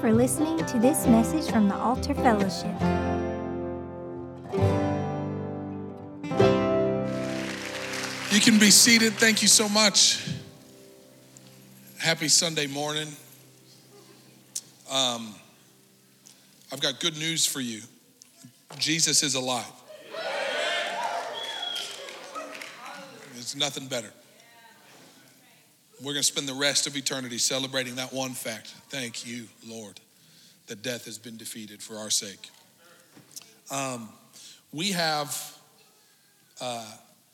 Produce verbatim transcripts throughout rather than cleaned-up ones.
for listening to this message from the Altar Fellowship. You can be seated. Thank you so much. Happy Sunday morning. Um, I've got good news for you. Jesus is alive. There's nothing better. We're going to spend the rest of eternity celebrating that one fact. Thank you, Lord, that death has been defeated for our sake. Um, we have uh,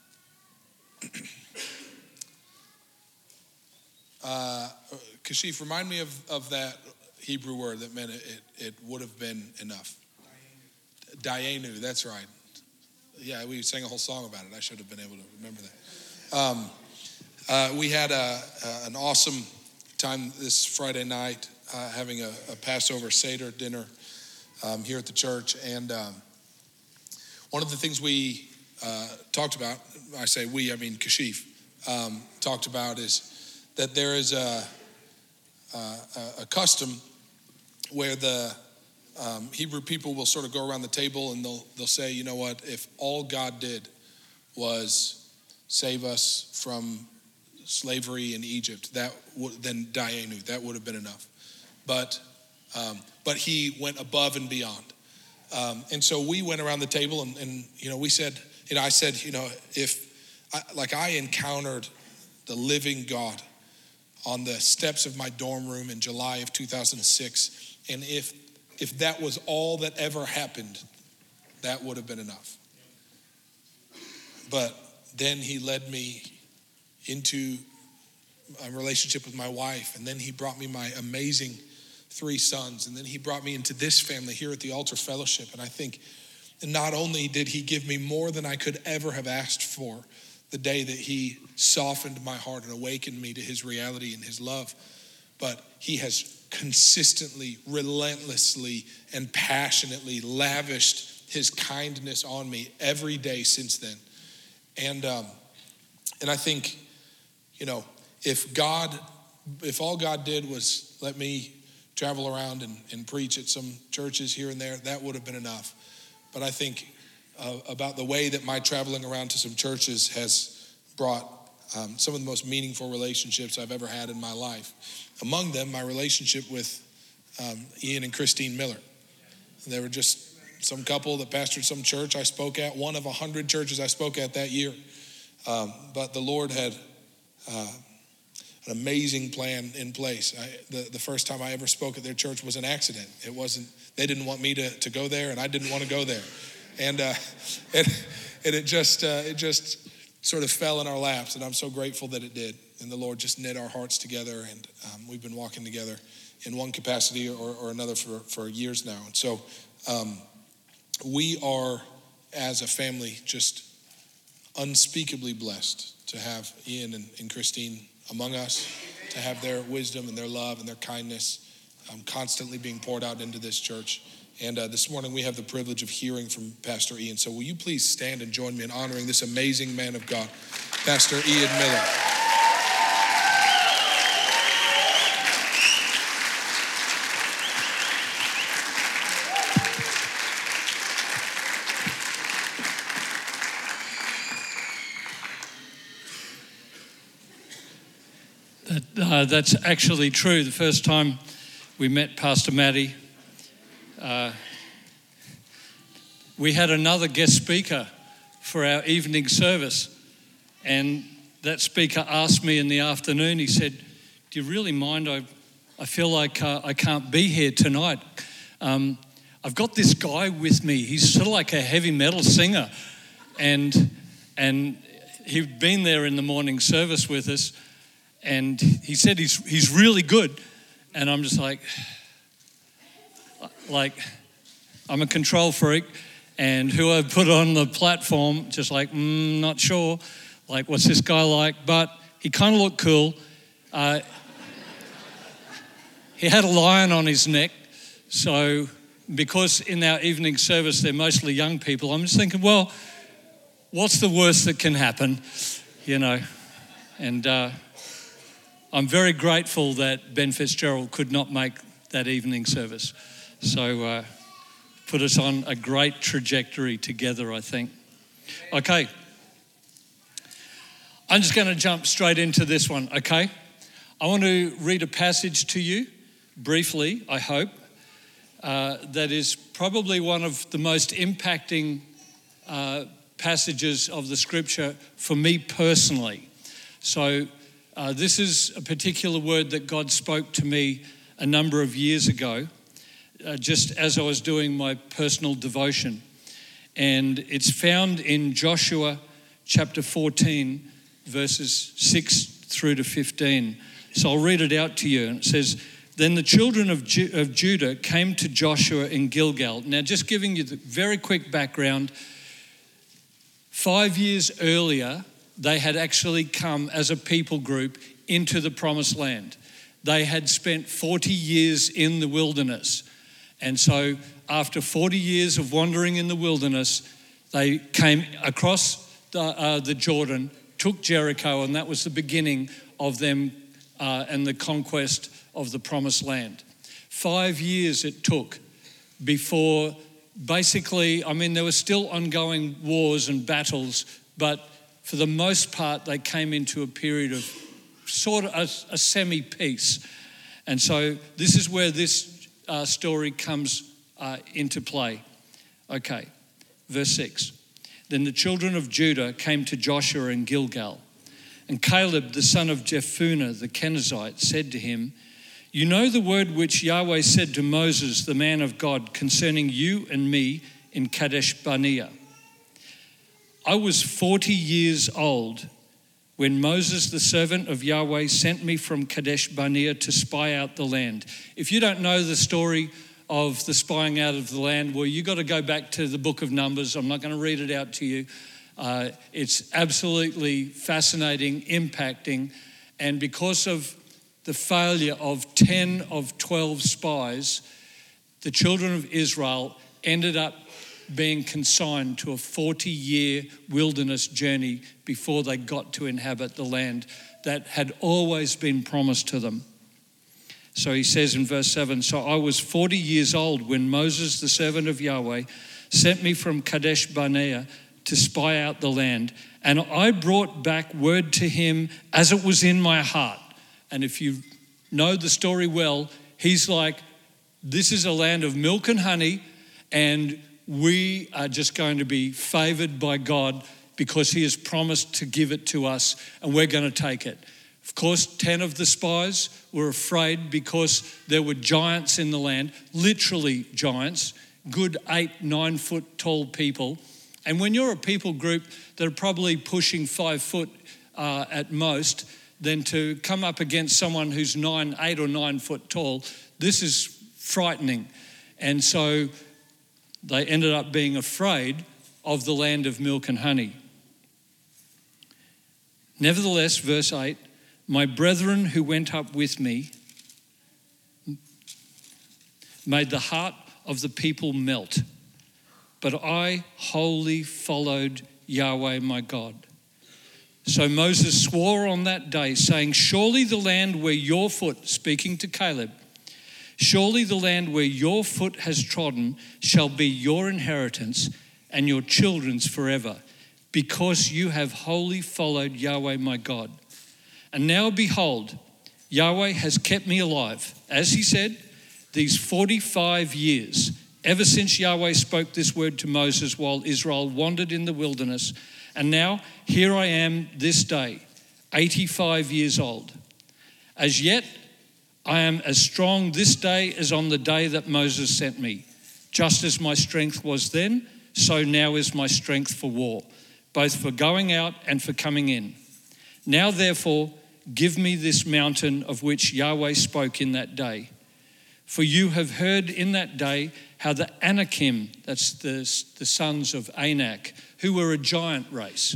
uh, Kashif, remind me of, of that Hebrew word that meant it, it, it would have been enough. Dayenu, that's right. Yeah, we sang a whole song about it. I should have been able to remember that. Um, uh, we had a, a, an awesome time this Friday night, uh, having a, a Passover Seder dinner um, here at the church. And um, one of the things we uh, talked about, I say we, I mean Kashif, um, talked about is that there is a, a, a custom where the Um, Hebrew people will sort of go around the table and they'll they'll say, you know what, if all God did was save us from slavery in Egypt, that would, then Dayenu, that would have been enough. But um, but he went above and beyond. Um, and so we went around the table and, and you know, we said, you know, I said, you know, if, I, like I encountered the living God on the steps of my dorm room in July of two thousand six, and if If that was all that ever happened, that would have been enough. But then he led me into a relationship with my wife, and then he brought me my amazing three sons, and then he brought me into this family here at the Altar Fellowship. And I think not only did he give me more than I could ever have asked for the day that he softened my heart and awakened me to his reality and his love, but he has consistently, relentlessly, and passionately lavished his kindness on me every day since then. And um, and I think, you know, if God, if all God did was let me travel around and, and preach at some churches here and there, that would have been enough. But I think uh, about the way that my traveling around to some churches has brought um, some of the most meaningful relationships I've ever had in my life. Among them, my relationship with um, Ian and Christine Miller. They were just some couple that pastored some church I spoke at, one of a hundred churches I spoke at that year. Um, but the Lord had uh, an amazing plan in place. I, the, the first time I ever spoke at their church was an accident. It wasn't, they didn't want me to, to go there, and I didn't want to go there. And uh, and, and it just uh, it just sort of fell in our laps, and I'm so grateful that it did. And the Lord just knit our hearts together, and um, we've been walking together in one capacity or, or another for, for years now. And so um, we are, as a family, just unspeakably blessed to have Ian and, and Christine among us, to have their wisdom and their love and their kindness um, constantly being poured out into this church. And uh, this morning we have the privilege of hearing from Pastor Ian. So will you please stand and join me in honoring this amazing man of God, Pastor Ian Miller. That, uh, that's actually true. The first time we met Pastor Matty, uh, we had another guest speaker for our evening service, and that speaker asked me in the afternoon, he said, do you really mind? I, I feel like uh, I can't be here tonight. Um, I've got this guy with me. He's sort of like a heavy metal singer, and and he'd been there in the morning service with us. And he said he's he's really good. And I'm just like, like, I'm a control freak. And who I put on the platform, just like, mm, not sure. Like, what's this guy like? But he kind of looked cool. Uh, he had a lion on his neck. So because in our evening service, they're mostly young people, I'm just thinking, well, what's the worst that can happen? You know, and... Uh, I'm very grateful that Ben Fitzgerald could not make that evening service. So uh, put us on a great trajectory together, I think. Okay. I'm just going to jump straight into this one, okay? I want to read a passage to you, briefly, I hope, uh, that is probably one of the most impacting uh, passages of the scripture for me personally. So uh, this is a particular word that God spoke to me a number of years ago, uh, just as I was doing my personal devotion. And it's found in Joshua chapter fourteen, verses six through to fifteen. So I'll read it out to you. And it says, "Then the children of, Ju- of Judah came to Joshua in Gilgal." Now, just giving you the very quick background, five years earlier, they had actually come as a people group into the promised land. They had spent forty years in the wilderness. And so after forty years of wandering in the wilderness, they came across the, uh, the Jordan, took Jericho, and that was the beginning of them uh, and the conquest of the promised land. Five years it took before basically, I mean, there were still ongoing wars and battles, but for the most part, they came into a period of sort of a, a semi-peace. And so this is where this uh, story comes uh, into play. Okay, verse six. "Then the children of Judah came to Joshua in Gilgal, and Caleb, the son of Jephunneh the Kenizzite, said to him, 'You know the word which Yahweh said to Moses, the man of God, concerning you and me in Kadesh Barnea. I was forty years old when Moses, the servant of Yahweh, sent me from Kadesh Barnea to spy out the land.'" If you don't know the story of the spying out of the land, well, you got to go back to the book of Numbers. I'm not going to read it out to you. Uh, it's absolutely fascinating, impacting, and because of the failure of ten of twelve spies, the children of Israel ended up being consigned to a forty-year wilderness journey before they got to inhabit the land that had always been promised to them. So he says in verse seven, "So I was forty years old when Moses, the servant of Yahweh, sent me from Kadesh Barnea to spy out the land, and I brought back word to him as it was in my heart." And if you know the story well, he's like, this is a land of milk and honey, and we are just going to be favored by God because he has promised to give it to us, and we're going to take it. Of course, ten of the spies were afraid because there were giants in the land, literally giants, good eight, nine foot tall people. And when you're a people group that are probably pushing five foot uh, at most, then to come up against someone who's nine, eight or nine foot tall, this is frightening. And so they ended up being afraid of the land of milk and honey. "Nevertheless," verse eight, "my brethren who went up with me made the heart of the people melt, but I wholly followed Yahweh my God. So Moses swore on that day, saying, 'Surely the land where your foot,'" speaking to Caleb, "'surely the land where your foot has trodden shall be your inheritance and your children's forever, because you have wholly followed Yahweh my God. And now behold, Yahweh has kept me alive, as he said, these forty-five years, ever since Yahweh spoke this word to Moses while Israel wandered in the wilderness. And now here I am this day, eighty-five years old. As yet, I am as strong this day as on the day that Moses sent me. Just as my strength was then, so now is my strength for war, both for going out and for coming in. Now therefore, give me this mountain of which Yahweh spoke in that day. For you have heard in that day how the Anakim," that's the, the sons of Anak, who were a giant race.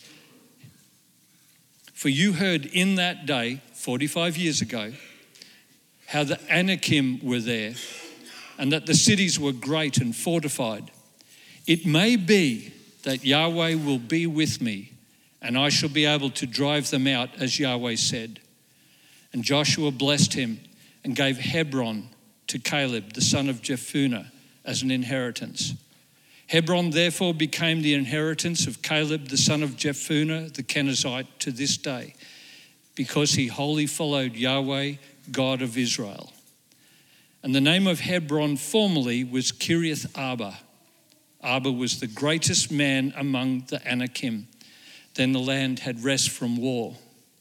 "For you heard in that day, forty-five years ago, how the Anakim were there, and that the cities were great and fortified. It may be that Yahweh will be with me, and I shall be able to drive them out as Yahweh said." And Joshua blessed him and gave Hebron to Caleb, the son of Jephunneh, as an inheritance. Hebron therefore became the inheritance of Caleb, the son of Jephunneh, the Kenizzite, to this day, because he wholly followed Yahweh, God of Israel. And the name of Hebron formerly was Kiriath Arba. Arba was the greatest man among the Anakim. Then the land had rest from war.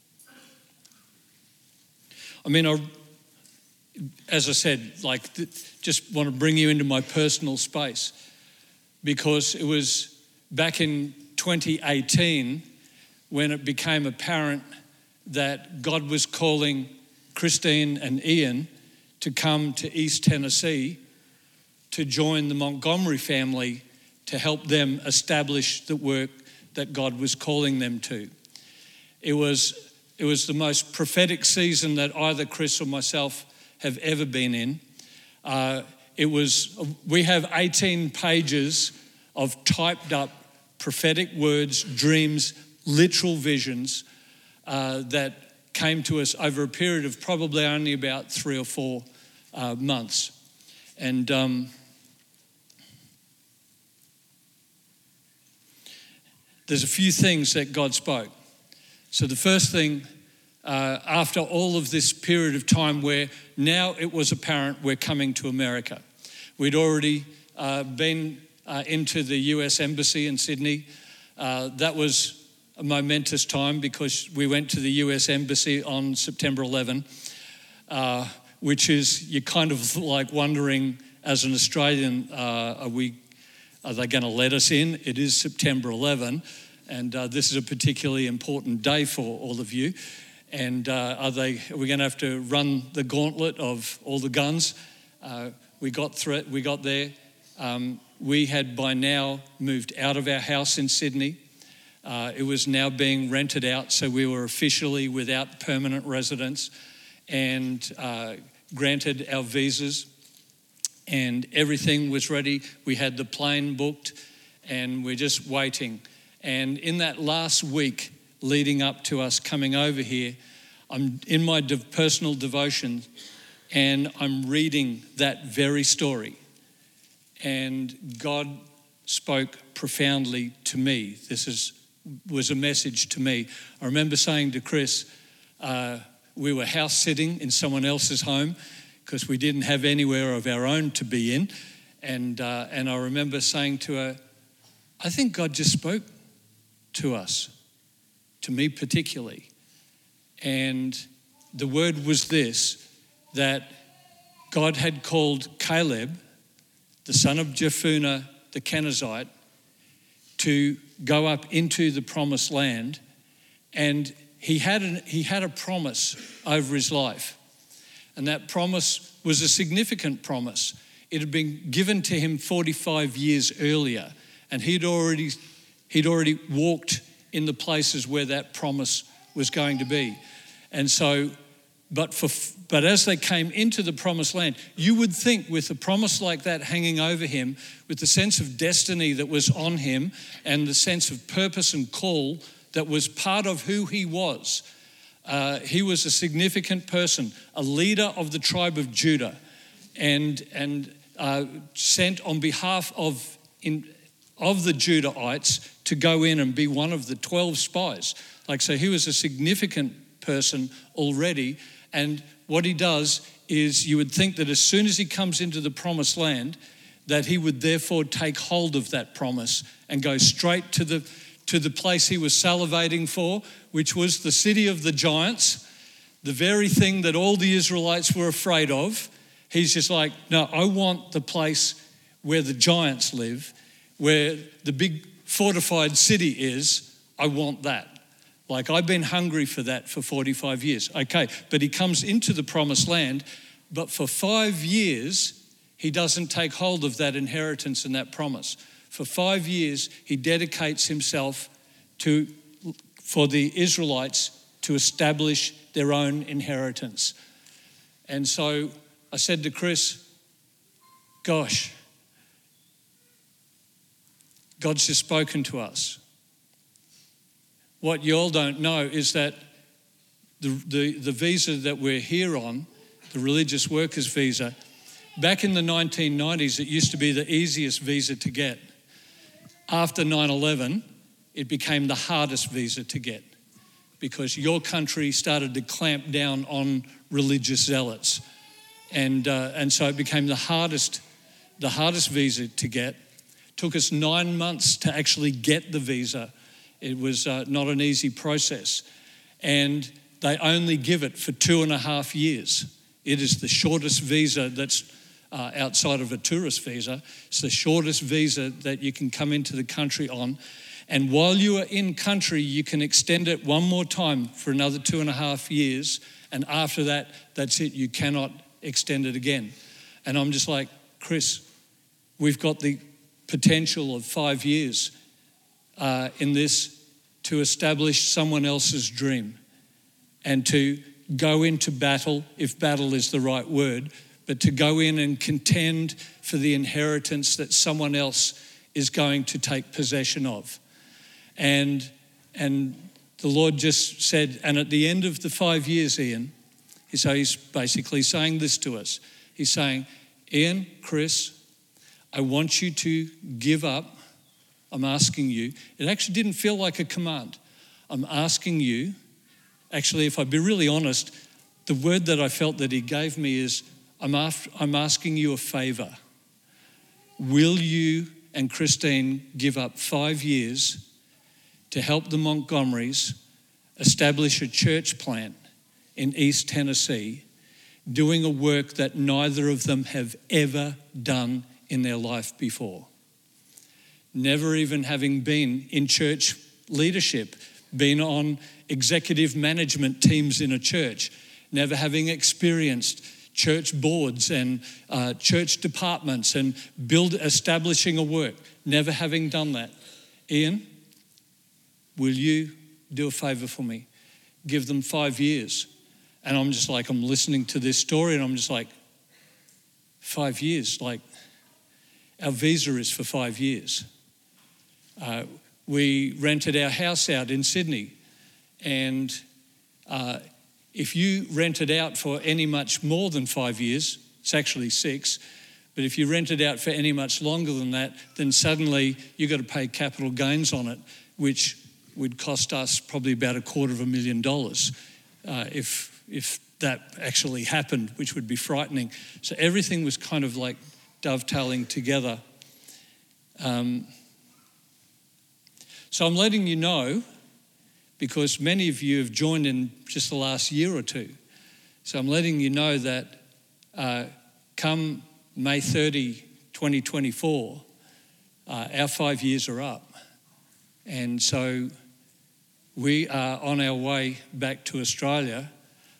I mean, I, as I said, like, just want to bring you into my personal space, because it was back in twenty eighteen when it became apparent that God was calling Christine and Ian to come to East Tennessee to join the Montgomery family to help them establish the work that God was calling them to. It was, it was the most prophetic season that either Chris or myself have ever been in. Uh, it was, we have eighteen pages of typed up prophetic words, dreams, literal visions uh, that came to us over a period of probably only about three or four uh, months. And um, there's a few things that God spoke. So the first thing, uh, after all of this period of time where now it was apparent we're coming to America. We'd already uh, been uh, into the U S Embassy in Sydney. Uh, that was a momentous time because we went to the U S Embassy on September eleventh, uh, which is, you're kind of like wondering as an Australian, uh, are we, are they going to let us in? It is September eleventh, and uh, this is a particularly important day for all of you. And uh, are they? Are we going to have to run the gauntlet of all the guns? Uh, we got through it. We got there. Um, we had by now moved out of our house in Sydney. Uh, it was now being rented out, so we were officially without permanent residence, and uh, granted our visas, and everything was ready. We had the plane booked, and we're just waiting. And in that last week leading up to us coming over here, I'm in my de- personal devotion, and I'm reading that very story. And God spoke profoundly to me. This is, was a message to me. I remember saying to Chris, uh, we were house sitting in someone else's home because we didn't have anywhere of our own to be in. And, uh, and I remember saying to her, I think God just spoke to us, to me particularly. And the word was this, that God had called Caleb, the son of Jephunneh, the Kenizzite, to go up into the promised land. And he had, an, he had a promise over his life. And that promise was a significant promise. It had been given to him forty-five years earlier. And he'd already, he'd already walked in the places where that promise was going to be. And so, but for but as they came into the promised land, you would think with a promise like that hanging over him, with the sense of destiny that was on him and the sense of purpose and call that was part of who he was, uh, he was a significant person, a leader of the tribe of Judah, and and uh, sent on behalf of in, of the Judahites to go in and be one of the twelve spies. Like, so he was a significant person already. And what he does is, you would think that as soon as he comes into the promised land, that he would therefore take hold of that promise and go straight to the to the place he was salivating for, which was the city of the giants, the very thing that all the Israelites were afraid of. He's just like, no, I want the place where the giants live, where the big fortified city is. I want that. Like, I've been hungry for that for forty-five years. Okay, but he comes into the promised land, but for five years, he doesn't take hold of that inheritance and that promise. For five years, he dedicates himself to, for the Israelites to establish their own inheritance. And so I said to Chris, gosh, God's just spoken to us. What you all don't know is that the, the, the visa that we're here on, the religious workers visa, back in the nineteen nineties, it used to be the easiest visa to get. After nine eleven, it became the hardest visa to get because your country started to clamp down on religious zealots. And uh, and so it became the hardest, the hardest visa to get. Took us nine months to actually get the visa. It was uh, not an easy process. And they only give it for two and a half years. It is the shortest visa that's uh, outside of a tourist visa. It's the shortest visa that you can come into the country on. And while you are in country, you can extend it one more time for another two and a half years. And after that, that's it. You cannot extend it again. And I'm just like, Chris, we've got the potential of five years uh, in this to establish someone else's dream and to go into battle, if battle is the right word, but to go in and contend for the inheritance that someone else is going to take possession of. And and the Lord just said, and at the end of the five years, Ian, so he's basically saying this to us. He's saying, Ian, Chris, I want you to give up. I'm asking you. It actually didn't feel like a command. I'm asking you. Actually, if I'd be really honest, the word that I felt that he gave me is, I'm, after, I'm asking you a favor. Will you and Christine give up five years to help the Montgomerys establish a church plant in East Tennessee, doing a work that neither of them have ever done in their life before? Never even having been in church leadership, been on executive management teams in a church, never having experienced church boards and uh, church departments and build establishing a work, never having done that. Ian, will you do a favor for me? Give them five years. And I'm just like, I'm listening to this story and I'm just like, five years? Like, our visa is for five years. Uh, we rented our house out in Sydney, and uh, if you rent it out for any much more than five years, it's actually six, but if you rent it out for any much longer than that, then suddenly you've got to pay capital gains on it, which would cost us probably about a quarter of a million dollars uh, if if that actually happened, which would be frightening. So everything was kind of like dovetailing together. Um, so I'm letting you know, because many of you have joined in just the last year or two. So I'm letting you know that uh, come May thirtieth, twenty twenty-four, uh, our five years are up. And so we are on our way back to Australia.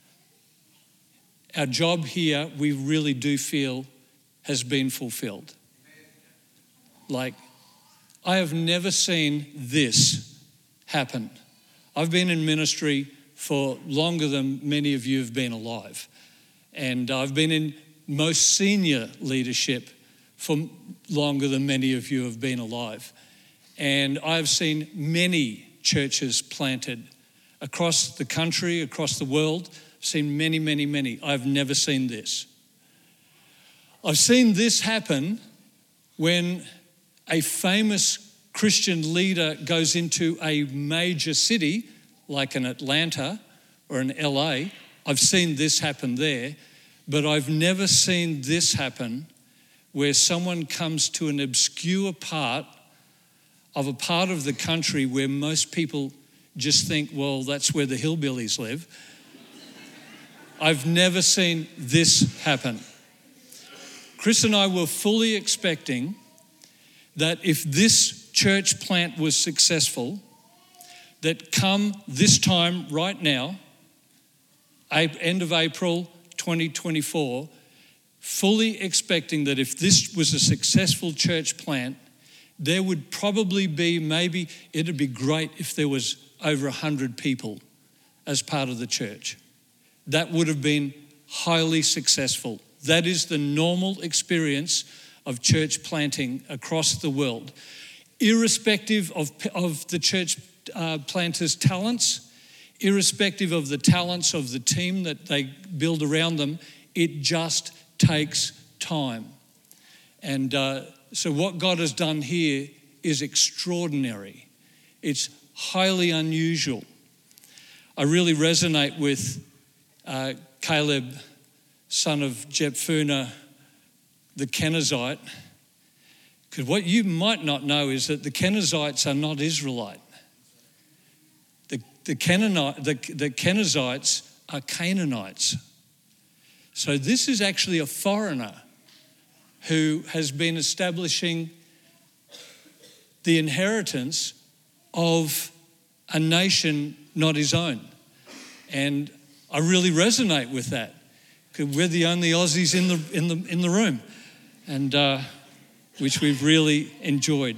Our job here, we really do feel, has been fulfilled. Like, I have never seen this happen. I've been in ministry for longer than many of you have been alive. And I've been in most senior leadership for longer than many of you have been alive. And I've seen many churches planted across the country, across the world. I've seen many, many, many. I've never seen this. I've seen this happen when a famous Christian leader goes into a major city like an Atlanta or an L A. I've seen this happen there, but I've never seen this happen where someone comes to an obscure part of a part of the country where most people just think, well, that's where the hillbillies live. I've never seen this happen. Chris and I were fully expecting that if this church plant was successful, that come this time right now, end of April twenty twenty-four, fully expecting that if this was a successful church plant, there would probably be, maybe it'd be great if there was over one hundred people as part of the church. That would have been highly successful. That is the normal experience of church planting across the world. Irrespective of, of the church uh, planters' talents, irrespective of the talents of the team that they build around them, it just takes time. And uh, so what God has done here is extraordinary. It's highly unusual. I really resonate with uh, Caleb, son of Jephunneh, the Kenizzite, because what you might not know is that the Kenizzites are not Israelite. The, the, Canaanite, the, the Kenizzites are Canaanites. So this is actually a foreigner who has been establishing the inheritance of a nation not his own. And I really resonate with that, because we're the only Aussies in the in the in the room, and uh, which we've really enjoyed.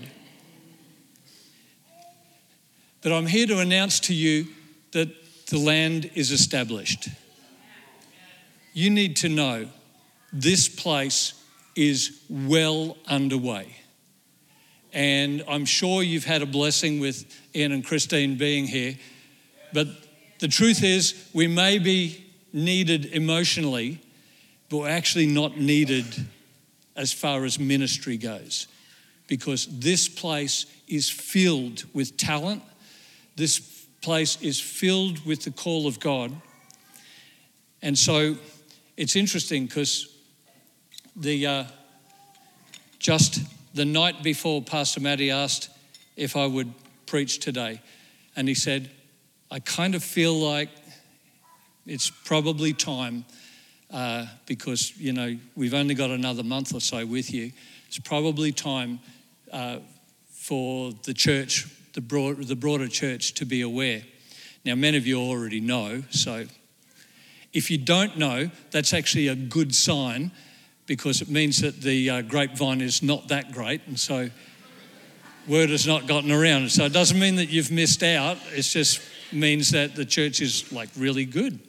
But I'm here to announce to you that the land is established. You need to know this place is well underway. And I'm sure you've had a blessing with Ian and Christine being here. But the truth is, we may be needed emotionally, but we're actually not needed as far as ministry goes. Because this place is filled with talent. This place is filled with the call of God. And so it's interesting because the uh, just the night before, Pastor Matty asked if I would preach today. And he said, I kind of feel like it's probably time uh, because, you know, we've only got another month or so with you. It's probably time uh, for the church, the, broad, the broader church, to be aware. Now, many of you already know, so if you don't know, that's actually a good sign, because it means that the uh, grapevine is not that great, and so word has not gotten around. So it doesn't mean that you've missed out. It just means that the church is like really good.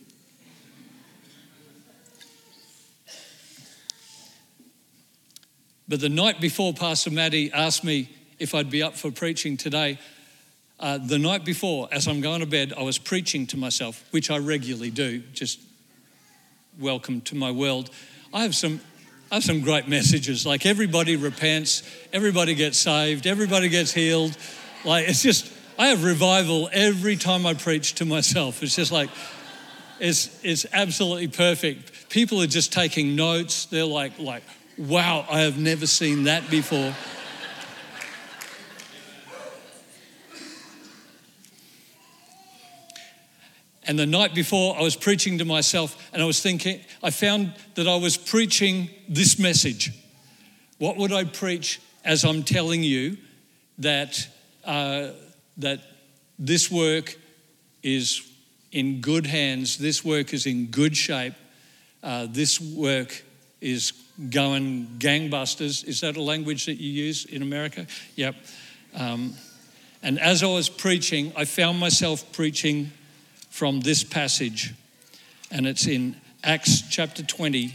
But the night before, Pastor Matty asked me if I'd be up for preaching today. Uh, the night before, as I'm going to bed, I was preaching to myself, which I regularly do. Just welcome to my world. I have some I have some great messages, like everybody repents, everybody gets saved, everybody gets healed. Like, it's just, I have revival every time I preach to myself. It's just like, it's it's absolutely perfect. People are just taking notes. They're like, like, wow, I have never seen that before. And the night before, I was preaching to myself, and I was thinking, I found that I was preaching this message. What would I preach as I'm telling you that uh, that this work is in good hands, this work is in good shape, uh, this work is going gangbusters. Is that a language that you use in America? Yep. Um, and as I was preaching, I found myself preaching from this passage, and it's in Acts chapter twenty.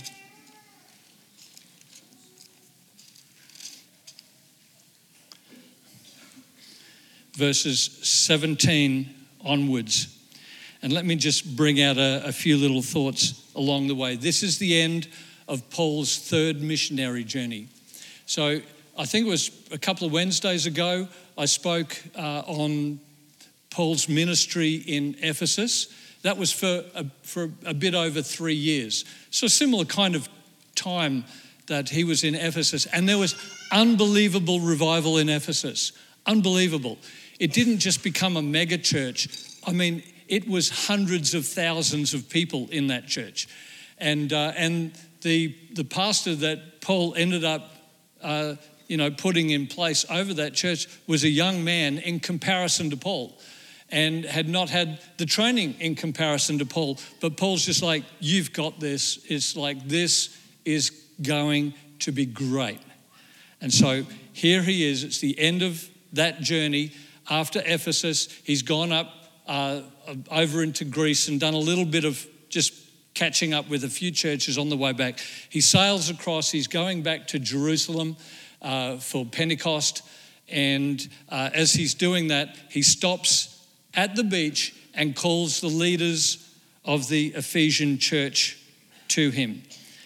Verses seventeen onwards. And let me just bring out a, a few little thoughts along the way. This is the end of Paul's third missionary journey. So I think it was a couple of Wednesdays ago, I spoke uh, on Paul's ministry in Ephesus. That was for a, for a bit over three years. So a similar kind of time that he was in Ephesus. And there was unbelievable revival in Ephesus. Unbelievable. It didn't just become a mega church. I mean, it was hundreds of thousands of people in that church. And uh, and the the pastor that Paul ended up uh, you know, putting in place over that church was a young man in comparison to Paul, and had not had the training in comparison to Paul. But Paul's just like, you've got this. It's like, this is going to be great. And so here he is. It's the end of that journey. After Ephesus, he's gone up uh, over into Greece and done a little bit of just catching up with a few churches on the way back. He sails across. He's going back to Jerusalem uh, for Pentecost. And uh, as he's doing that, he stops at the beach and calls the leaders of the Ephesian church to him.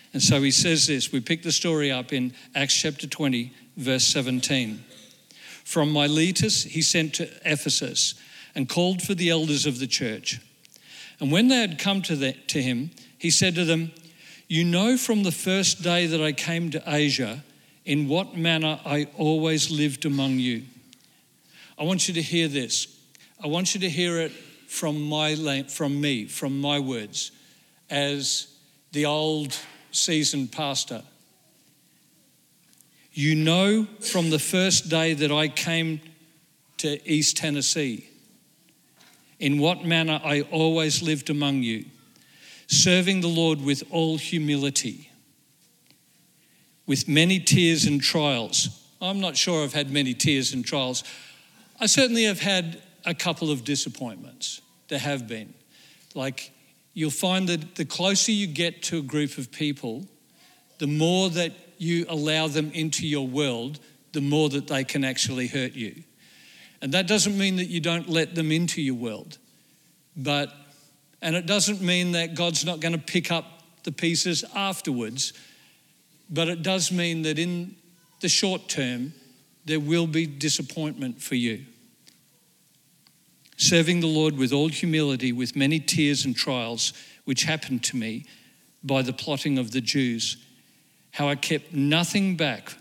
And so he says this. We pick the story up in Acts chapter twenty, verse seventeen. From Miletus he sent to Ephesus and called for the elders of the church. And when they had come to, the, to him, he said to them, "You know from the first day that I came to Asia, in what manner I always lived among you." I want you to hear this. I want you to hear it from my from me, from my words, as the old seasoned pastor. You know from the first day that I came to East Tennessee, in what manner I always lived among you, serving the Lord with all humility, with many tears and trials. I'm not sure I've had many tears and trials. I certainly have had a couple of disappointments. There have been. Like, you'll find that the closer you get to a group of people, the more that you allow them into your world, the more that they can actually hurt you. And that doesn't mean that you don't let them into your world. But, and it doesn't mean that God's not going to pick up the pieces afterwards. But it does mean that in the short term, there will be disappointment for you. Serving the Lord with all humility, with many tears and trials, which happened to me by the plotting of the Jews, how I kept nothing back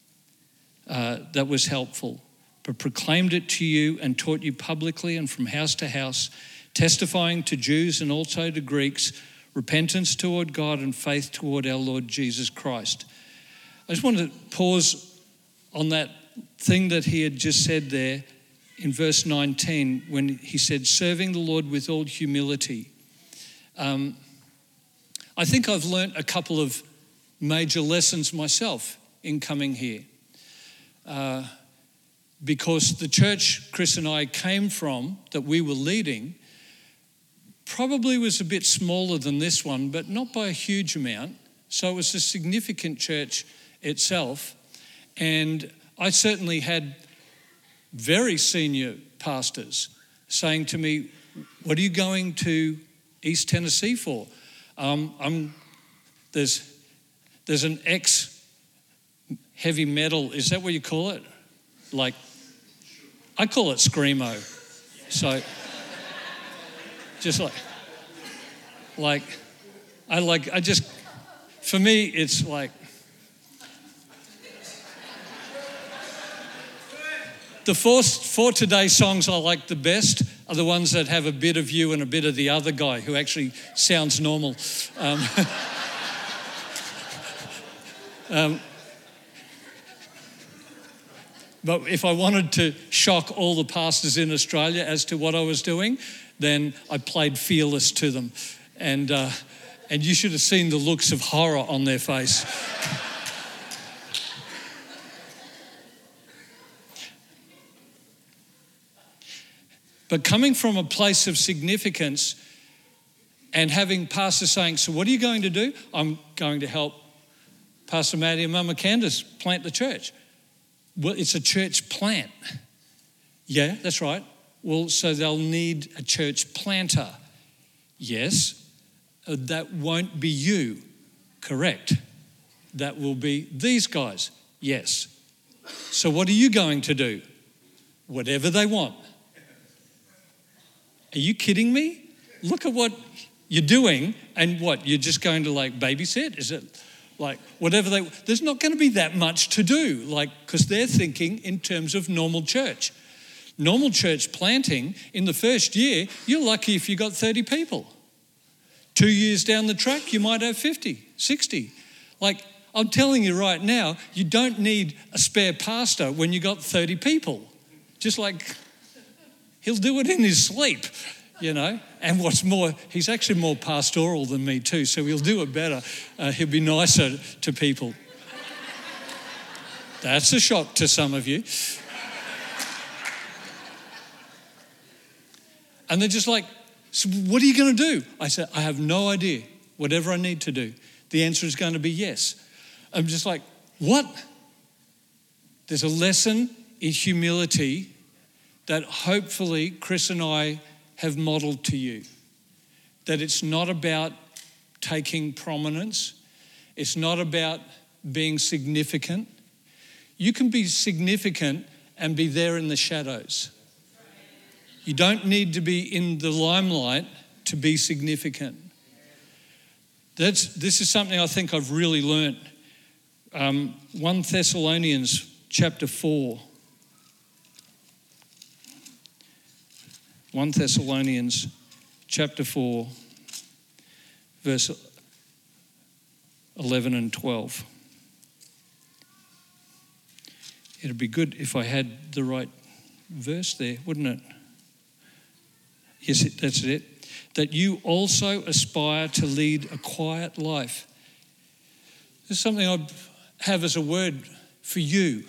uh, that was helpful, but proclaimed it to you and taught you publicly and from house to house, testifying to Jews and also to Greeks, repentance toward God and faith toward our Lord Jesus Christ. I just want to pause on that thing that he had just said there in verse nineteen, when he said, serving the Lord with all humility. Um, I think I've learnt a couple of major lessons myself in coming here. Uh, because the church Chris and I came from, that we were leading, probably was a bit smaller than this one, but not by a huge amount. So it was a significant church itself. And I certainly had very senior pastors saying to me, "What are you going to East Tennessee for?" Um, I'm there's there's an ex-heavy metal, is that what you call it? Like, I call it screamo. So, just like, like, I like, I just, for me, it's like, the four, four Today songs I like the best are the ones that have a bit of you and a bit of the other guy who actually sounds normal. Um, um, but if I wanted to shock all the pastors in Australia as to what I was doing, then I played Fearless to them. And, uh, and you should have seen the looks of horror on their face. But coming from a place of significance and having pastors saying, "So what are you going to do?" "I'm going to help Pastor Maddie and Mama Candace plant the church." "Well, it's a church plant." "Yeah, that's right." "Well, so they'll need a church planter." "Yes." Uh, "that won't be you." "Correct." "That will be these guys." "Yes." "So what are you going to do?" "Whatever they want." Are you kidding me? Look at what you're doing, and what, you're just going to like babysit? Is it like whatever they, there's not going to be that much to do, like, because they're thinking in terms of normal church. Normal church planting, in the first year, you're lucky if you got thirty people. Two years down the track, you might have fifty, sixty. Like, I'm telling you right now, you don't need a spare pastor when you got thirty people. Just like, he'll do it in his sleep, you know. And what's more, he's actually more pastoral than me too, so he'll do it better. Uh, he'll be nicer to people. That's a shock to some of you. And they're just like, "So what are you going to do?" I said, "I have no idea. Whatever I need to do." The answer is going to be yes. I'm just like, what? There's a lesson in humility that hopefully Chris and I have modelled to you. That it's not about taking prominence. It's not about being significant. You can be significant and be there in the shadows. You don't need to be in the limelight to be significant. That's, this is something I think I've really learnt. Um, First Thessalonians chapter four. First Thessalonians chapter four, verse eleven and twelve. It'd be good if I had the right verse there, wouldn't it? Yes, it, that's it. That you also aspire to lead a quiet life. This is something I have as a word for you.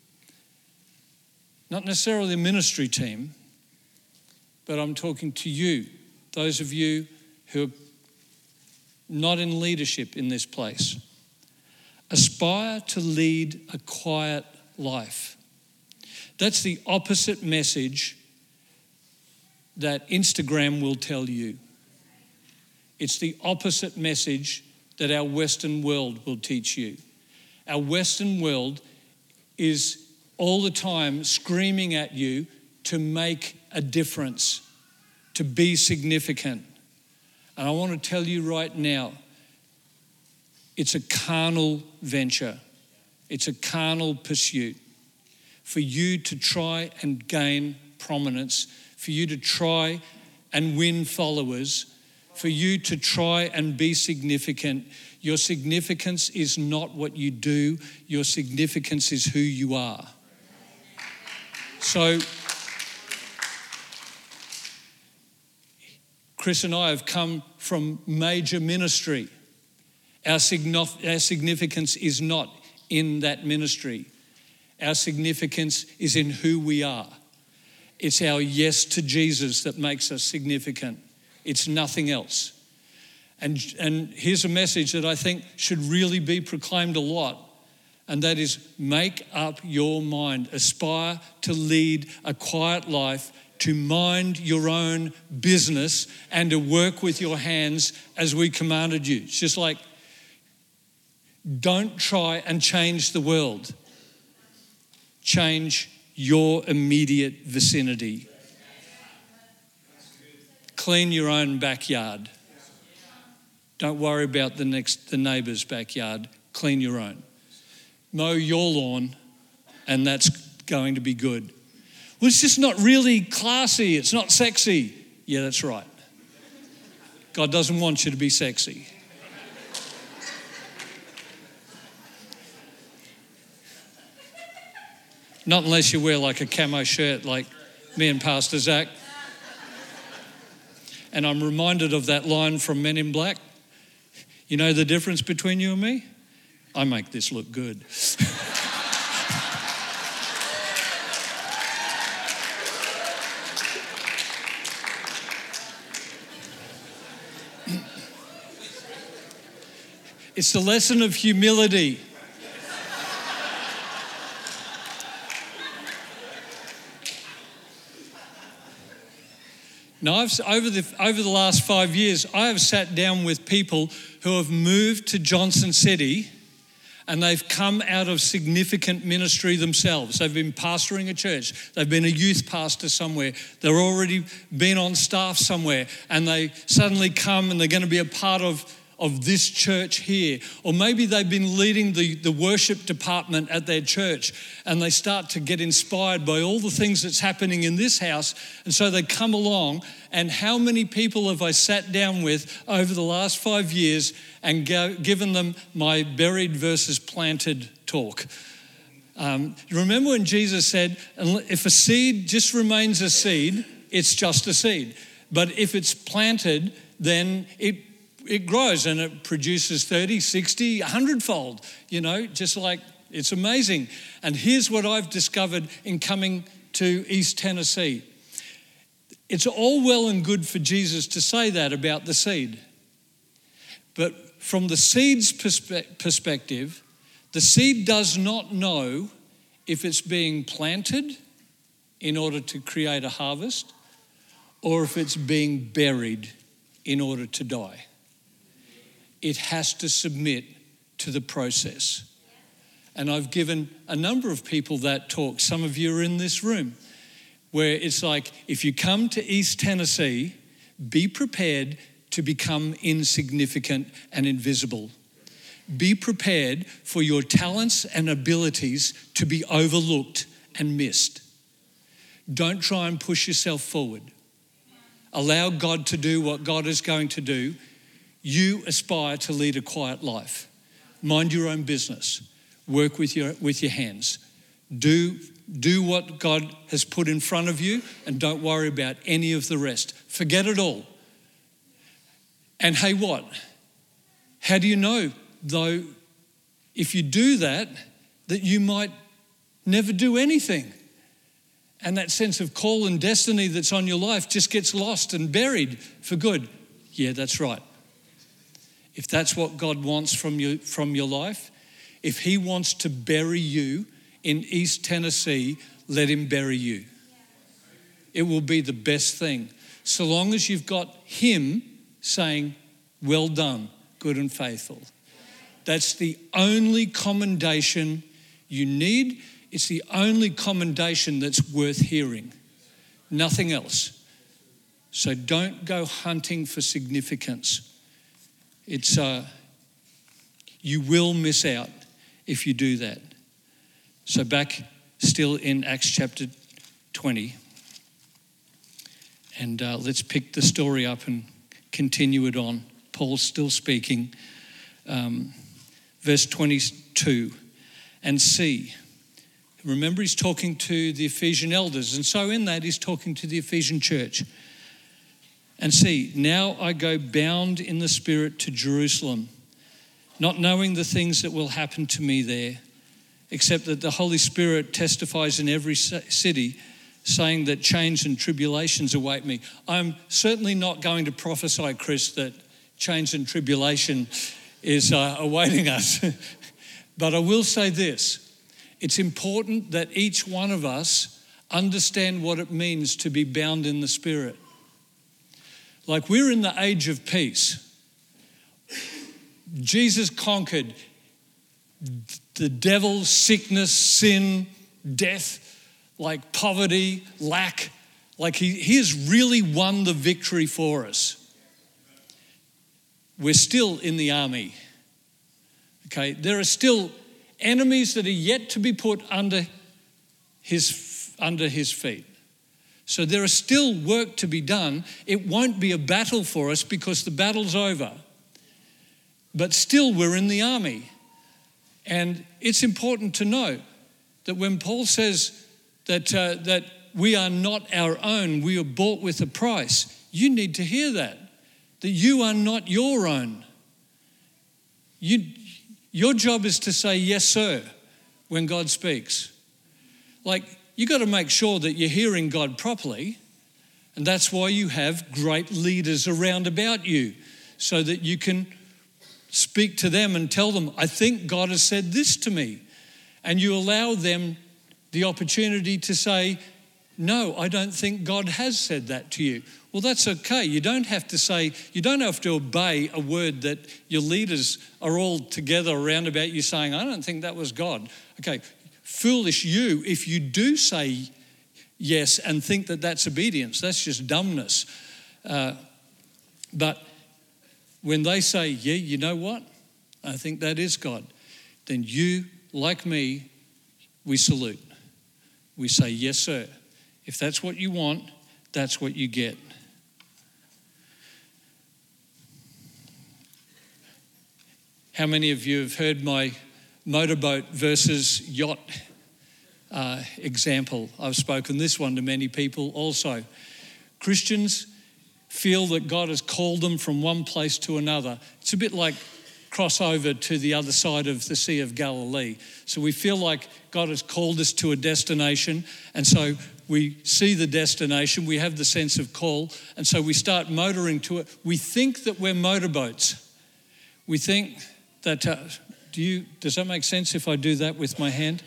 Not necessarily the ministry team, but I'm talking to you, those of you who are not in leadership in this place. Aspire to lead a quiet life. That's the opposite message that Instagram will tell you. It's the opposite message that our Western world will teach you. Our Western world is all the time screaming at you to make a difference, to be significant. And I want to tell you right now, it's a carnal venture. It's a carnal pursuit for you to try and gain prominence, for you to try and win followers, for you to try and be significant. Your significance is not what you do. Your significance is who you are. So, Chris and I have come from major ministry. Our significance is not in that ministry. Our significance is in who we are. It's our yes to Jesus that makes us significant. It's nothing else. And, and here's a message that I think should really be proclaimed a lot, and that is make up your mind. Aspire to lead a quiet life, to mind your own business and to work with your hands as we commanded you. It's just like, don't try and change the world. Change your immediate vicinity. Clean your own backyard. Don't worry about the next, the neighbour's backyard. Clean your own. Mow your lawn, and that's going to be good. Well, it's just not really classy. It's not sexy. Yeah, that's right. God doesn't want you to be sexy. Not unless you wear like a camo shirt like me and Pastor Zach. And I'm reminded of that line from Men in Black. You know the difference between you and me? I make this look good. It's the lesson of humility. Now, I've, over the over the last five years, I have sat down with people who have moved to Johnson City, and they've come out of significant ministry themselves. They've been pastoring a church. They've been a youth pastor somewhere. They're already been on staff somewhere, and they suddenly come and they're going to be a part of of this church here. Or maybe they've been leading the, the worship department at their church, and they start to get inspired by all the things that's happening in this house. And so they come along, and how many people have I sat down with over the last five years and go, given them my buried versus planted talk? Um, remember when Jesus said, if a seed just remains a seed, it's just a seed. But if it's planted, then it It grows and it produces thirty, sixty, one hundred fold, you know, just like it's amazing. And here's what I've discovered in coming to East Tennessee. It's all well and good for Jesus to say that about the seed. But from the seed's perspe- perspective, the seed does not know if it's being planted in order to create a harvest or if it's being buried in order to die. It has to submit to the process. And I've given a number of people that talk. Some of you are in this room, where it's like, if you come to East Tennessee, be prepared to become insignificant and invisible. Be prepared for your talents and abilities to be overlooked and missed. Don't try and push yourself forward. Allow God to do what God is going to do. You aspire to lead a quiet life. Mind your own business. Work with your, with your hands. Do, do what God has put in front of you, and don't worry about any of the rest. Forget it all. And hey, what? How do you know, though, if you do that, that you might never do anything? And that sense of call and destiny that's on your life just gets lost and buried for good. Yeah, that's right. If that's what God wants from you, from your life, if he wants to bury you in East Tennessee, let him bury you. It will be the best thing. So long as you've got him saying, well done, good and faithful. That's the only commendation you need. It's the only commendation that's worth hearing. Nothing else. So don't go hunting for significance. It's uh, you will miss out if you do that. So back still in Acts chapter twenty. And uh, let's pick the story up and continue it on. Paul's still speaking. Um, verse twenty-two. And see. Remember, he's talking to the Ephesian elders. And so in that, he's talking to the Ephesian church. And see, now I go bound in the Spirit to Jerusalem, not knowing the things that will happen to me there, except that the Holy Spirit testifies in every city, saying that chains and tribulations await me. I'm certainly not going to prophesy, Chris, that chains and tribulation is uh, awaiting us. But I will say this. It's important that each one of us understand what it means to be bound in the Spirit. Like, we're in the age of peace. Jesus conquered the devil, sickness, sin, death, like poverty, lack. Like he, he has really won the victory for us. We're still in the army. Okay, there are still enemies that are yet to be put under his, under his feet. So there is still work to be done. It won't be a battle for us because the battle's over. But still we're in the army. And it's important to know that when Paul says that, uh, that we are not our own, we are bought with a price, you need to hear that, that you are not your own. You, your job is to say yes, sir, when God speaks. Like, you got to make sure that you're hearing God properly, and that's why you have great leaders around about you, so that you can speak to them and tell them, I think God has said this to me. And you allow them the opportunity to say, no, I don't think God has said that to you. Well, that's okay. You don't have to say, you don't have to obey a word that your leaders are all together around about you saying, I don't think that was God. Okay, foolish you if you do say yes and think that that's obedience. That's just dumbness. Uh, but when they say, yeah, you know what? I think that is God. Then you, like me, we salute. We say, yes, sir. If that's what you want, that's what you get. How many of you have heard my motorboat versus yacht uh, example? I've spoken this one to many people also. Christians feel that God has called them from one place to another. It's a bit like cross over to the other side of the Sea of Galilee. So we feel like God has called us to a destination, and so we see the destination, we have the sense of call, and so we start motoring to it. We think that we're motorboats. We think that, uh, do you, does that make sense if I do that with my hand?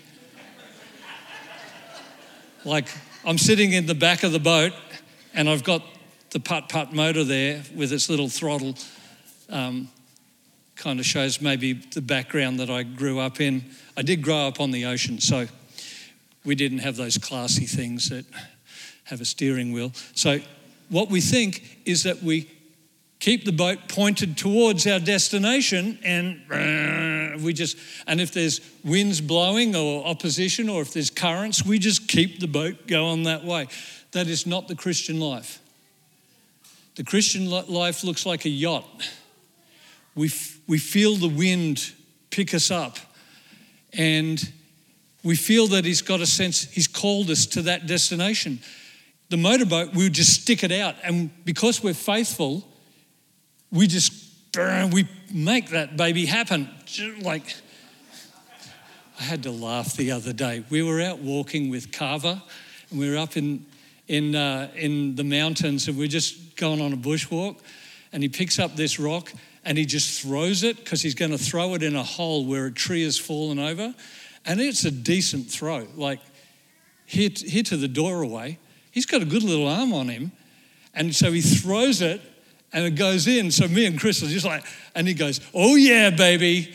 Like, I'm sitting in the back of the boat and I've got the putt-putt motor there with its little throttle, um, kind of shows maybe the background that I grew up in. I did grow up on the ocean, so we didn't have those classy things that have a steering wheel. So what we think is that we keep the boat pointed towards our destination, and we just, and if there's winds blowing or opposition, or if there's currents, we just keep the boat going that way. That is not the Christian life. The Christian life looks like a yacht. We f- we feel the wind pick us up, and we feel that he's got a sense, he's called us to that destination. The motorboat, we'll just stick it out, and because we're faithful, we just, we make that baby happen. Like, I had to laugh the other day. We were out walking with Carver, and we were up in in uh, in the mountains, and we're just going on a bushwalk, and he picks up this rock, and he just throws it because he's going to throw it in a hole where a tree has fallen over, and it's a decent throw. Like, here, here to the doorway, he's got a good little arm on him, and so he throws it, and it goes in. So me and Chris are just like, and he goes, "Oh yeah, baby."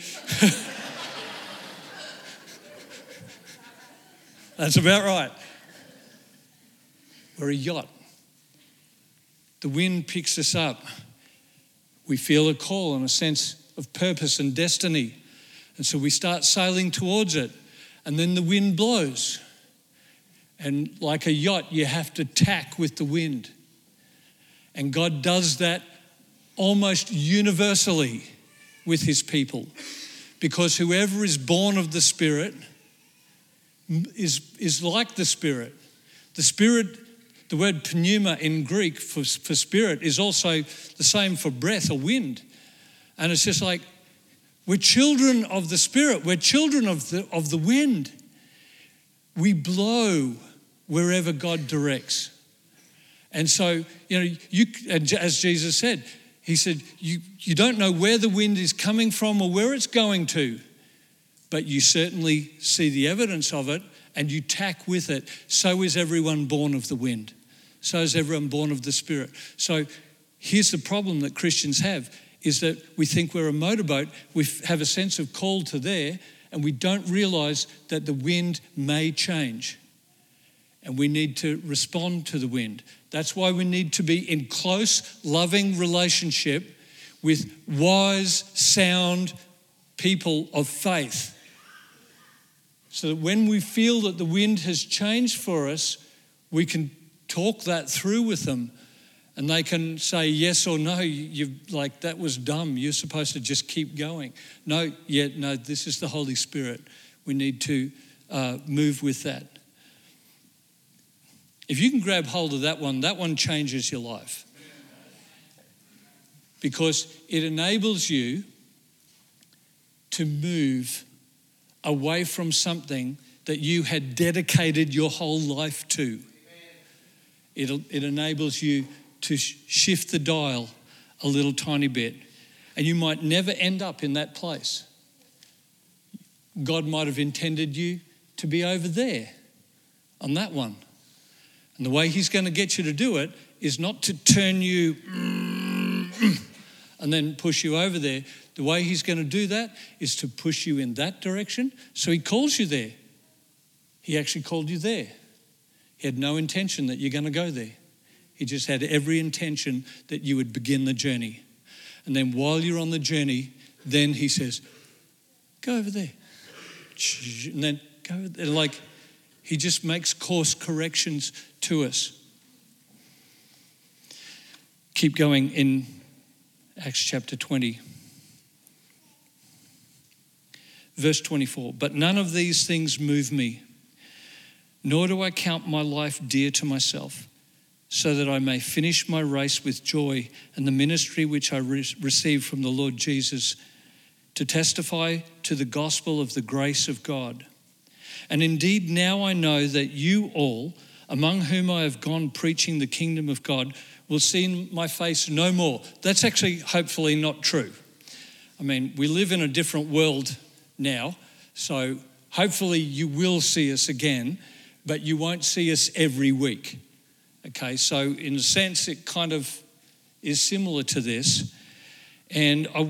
That's about right. We're a yacht. The wind picks us up. We feel a call and a sense of purpose and destiny. And so we start sailing towards it. And then the wind blows. And like a yacht, you have to tack with the wind. And God does that almost universally with his people. Because whoever is born of the Spirit is, is like the Spirit. The Spirit, the word pneuma in Greek for, for spirit is also the same for breath or wind. And it's just like, we're children of the Spirit. We're children of the, of the wind. We blow wherever God directs. And so, you know, you, as Jesus said, he said, you, you don't know where the wind is coming from or where it's going to, but you certainly see the evidence of it and you tack with it. So is everyone born of the wind. So is everyone born of the Spirit. So here's the problem that Christians have, is that we think we're a motorboat, we have a sense of call to there, and we don't realise that the wind may change. And we need to respond to the wind. That's why we need to be in close, loving relationship with wise, sound people of faith. So that when we feel that the wind has changed for us, we can talk that through with them, and they can say yes or no. You like, that was dumb. You're supposed to just keep going. No, yeah, no. This is the Holy Spirit. We need to uh, move with that. If you can grab hold of that one, that one changes your life, because it enables you to move away from something that you had dedicated your whole life to. It, it enables you to sh- shift the dial a little tiny bit, and you might never end up in that place. God might have intended you to be over there on that one. And the way he's going to get you to do it is not to turn you and then push you over there. The way he's going to do that is to push you in that direction. So he calls you there. He actually called you there. He had no intention that you're going to go there. He just had every intention that you would begin the journey. And then while you're on the journey, then he says, go over there. And then go over there. Like, he just makes course corrections to us. Keep going in Acts chapter twenty. Verse twenty-four, but none of these things move me, nor do I count my life dear to myself, so that I may finish my race with joy and the ministry which I re- received from the Lord Jesus, to testify to the gospel of the grace of God. And indeed now I know that you all, among whom I have gone preaching the kingdom of God, will see my face no more. That's actually hopefully not true. I mean, we live in a different world now, so hopefully you will see us again, but you won't see us every week. Okay, so in a sense, it kind of is similar to this. And I,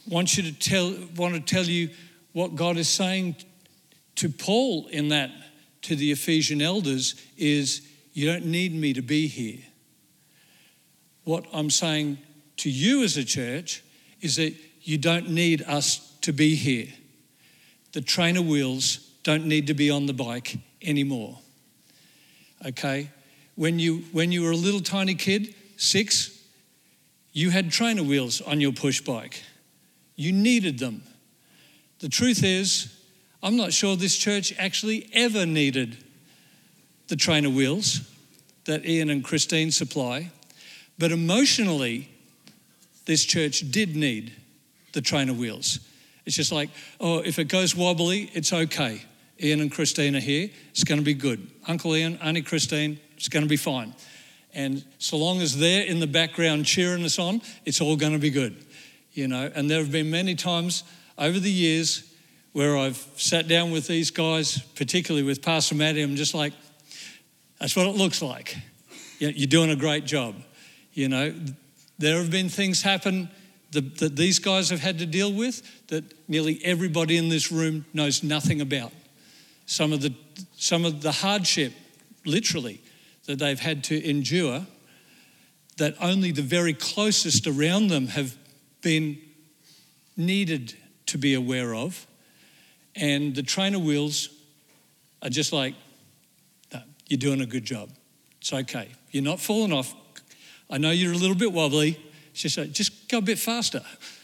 want you to tell, want to tell you what God is saying to Paul in that, to the Ephesian elders, is you don't need me to be here. What I'm saying to you as a church is that you don't need us to be here. The trainer wheels don't need to be on the bike anymore. Okay? When you when you were a little tiny kid, six, you had trainer wheels on your push bike. You needed them. The truth is, I'm not sure this church actually ever needed the trainer wheels that Ian and Christine supply, but emotionally, this church did need the trainer wheels. It's just like, oh, if it goes wobbly, it's okay. Ian and Christine are here. It's going to be good. Uncle Ian, Auntie Christine, it's going to be fine. And so long as they're in the background cheering us on, it's all going to be good. You know, and there have been many times over the years where I've sat down with these guys, particularly with Pastor Matty, I'm just like, that's what it looks like. You're doing a great job. You know, there have been things happen that, that these guys have had to deal with that nearly everybody in this room knows nothing about. Some of the some of the hardship, literally, that they've had to endure, that only the very closest around them have been needed to be aware of. And the trainer wheels are just like, no, you're doing a good job. It's okay. You're not falling off. I know you're a little bit wobbly. It's just like, just go a bit faster.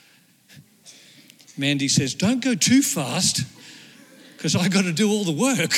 Mandy says, don't go too fast because I got to do all the work.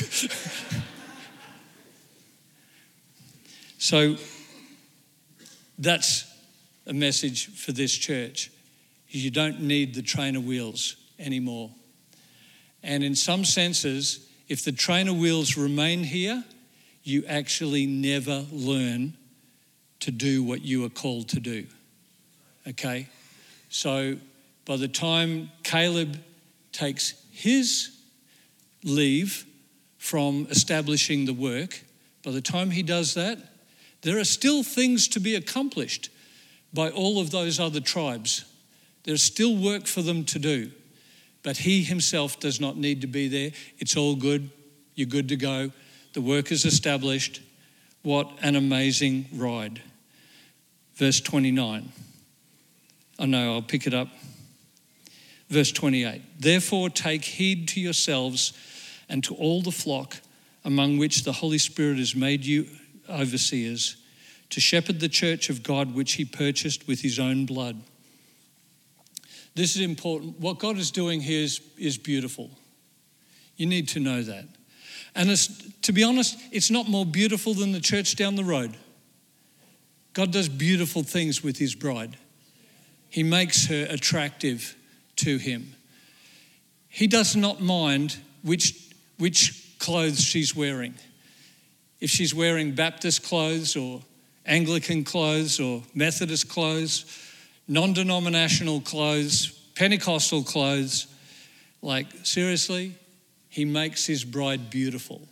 So that's a message for this church. You don't need the trainer wheels anymore. And in some senses, if the trainer wheels remain here, you actually never learn to do what you are called to do. Okay? So by the time Caleb takes his leave from establishing the work, by the time he does that, there are still things to be accomplished by all of those other tribes. There's still work for them to do. But he himself does not need to be there. It's all good. You're good to go. The work is established. What an amazing ride. Verse twenty-nine. Oh no, I'll pick it up. Verse twenty-eight. Therefore take heed to yourselves and to all the flock among which the Holy Spirit has made you overseers, to shepherd the church of God which he purchased with his own blood. This is important. What God is doing here is, is beautiful. You need to know that. And it's, to be honest, it's not more beautiful than the church down the road. God does beautiful things with his bride. He makes her attractive to him. He does not mind which, which clothes she's wearing. If she's wearing Baptist clothes or Anglican clothes or Methodist clothes, non-denominational clothes, Pentecostal clothes, like seriously, he makes his bride beautiful.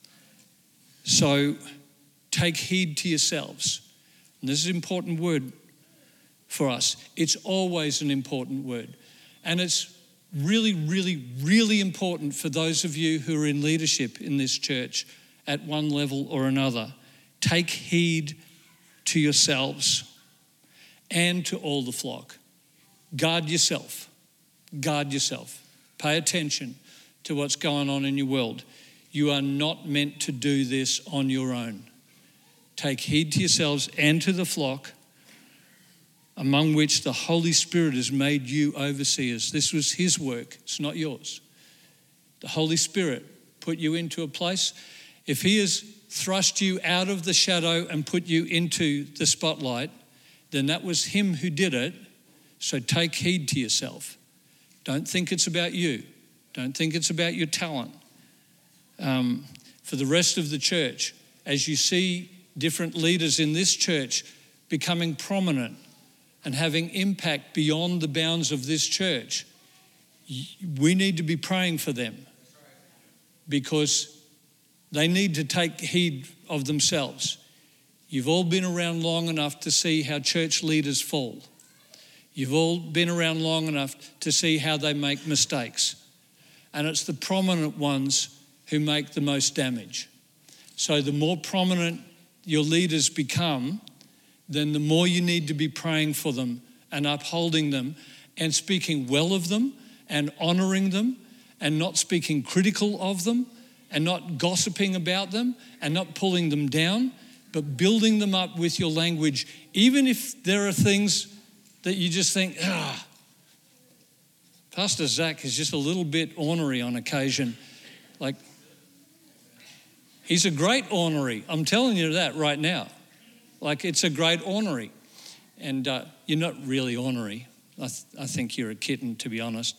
So take heed to yourselves. And this is an important word for us. It's always an important word. And it's really, really, really important for those of you who are in leadership in this church at one level or another. Take heed to yourselves and to all the flock. Guard yourself. Guard yourself. Pay attention to what's going on in your world. You are not meant to do this on your own. Take heed to yourselves and to the flock among which the Holy Spirit has made you overseers. This was his work. It's not yours. The Holy Spirit put you into a place. If he has thrust you out of the shadow and put you into the spotlight, then that was him who did it. So take heed to yourself. Don't think it's about you. Don't think it's about your talent. Um, for the rest of the church, as you see different leaders in this church becoming prominent and having impact beyond the bounds of this church, we need to be praying for them because they need to take heed of themselves. You've all been around long enough to see how church leaders fall. You've all been around long enough to see how they make mistakes. And it's the prominent ones who make the most damage. So the more prominent your leaders become, then the more you need to be praying for them and upholding them and speaking well of them and honouring them and not speaking critical of them and not gossiping about them and not pulling them down, but building them up with your language, even if there are things that you just think, ah, Pastor Zach is just a little bit ornery on occasion. Like, he's a great ornery. I'm telling you that right now. Like, it's a great ornery. And uh, you're not really ornery. I, th- I think you're a kitten, to be honest.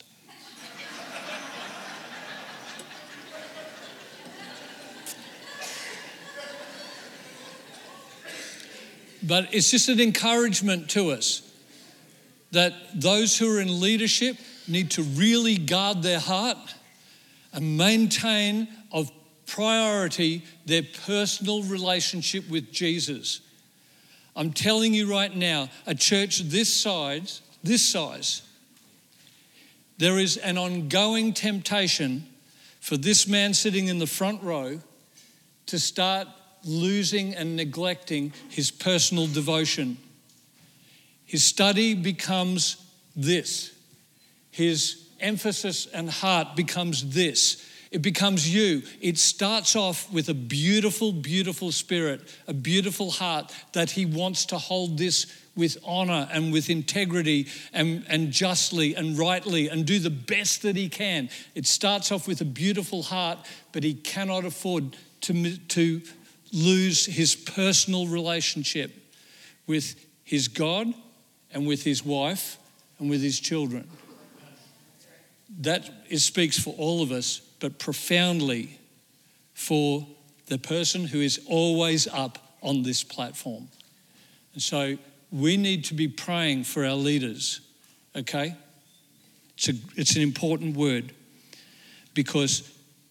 But it's just an encouragement to us that those who are in leadership need to really guard their heart and maintain of priority their personal relationship with Jesus. I'm telling you right now, a church this size, this size, there is an ongoing temptation for this man sitting in the front row to start losing and neglecting his personal devotion. His study becomes this. His emphasis and heart becomes this. It becomes you. It starts off with a beautiful, beautiful spirit, a beautiful heart that he wants to hold this with honor and with integrity and, and justly and rightly and do the best that he can. It starts off with a beautiful heart, but he cannot afford to, to lose his personal relationship with his God and with his wife and with his children. That is, speaks for all of us, but profoundly for the person who is always up on this platform. And so we need to be praying for our leaders, okay? It's, a, it's an important word because